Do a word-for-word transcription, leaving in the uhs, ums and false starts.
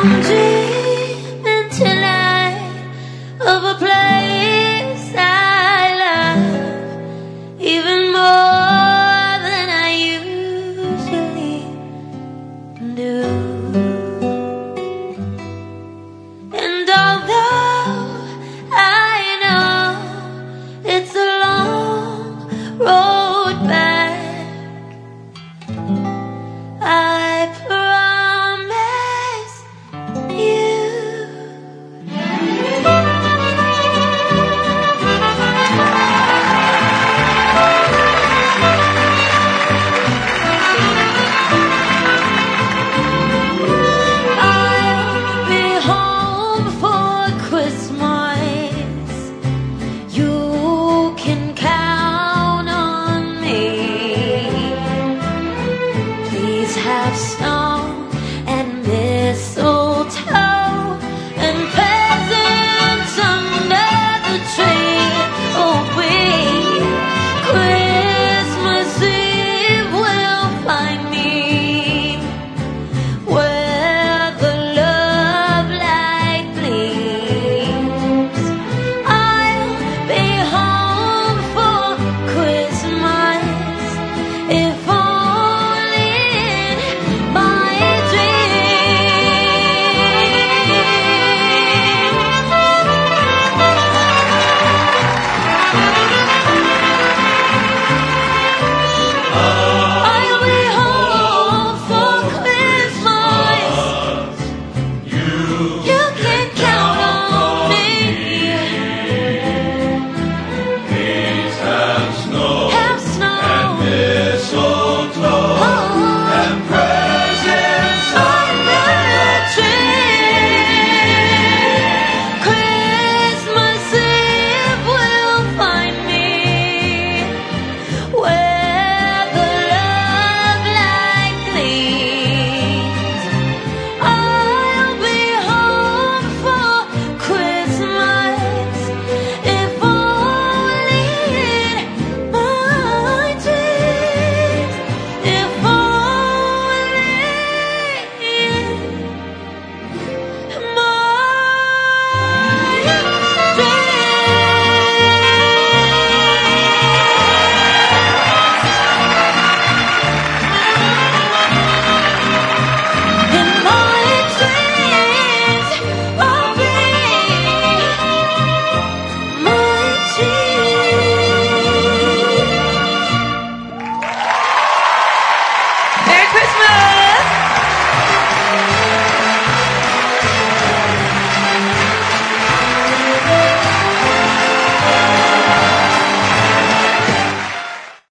dreaming tonight of a place I love even more than I usually do. And although I know it's a long road back, I promise you I'll be home for Christmas. You can count on me. Please have some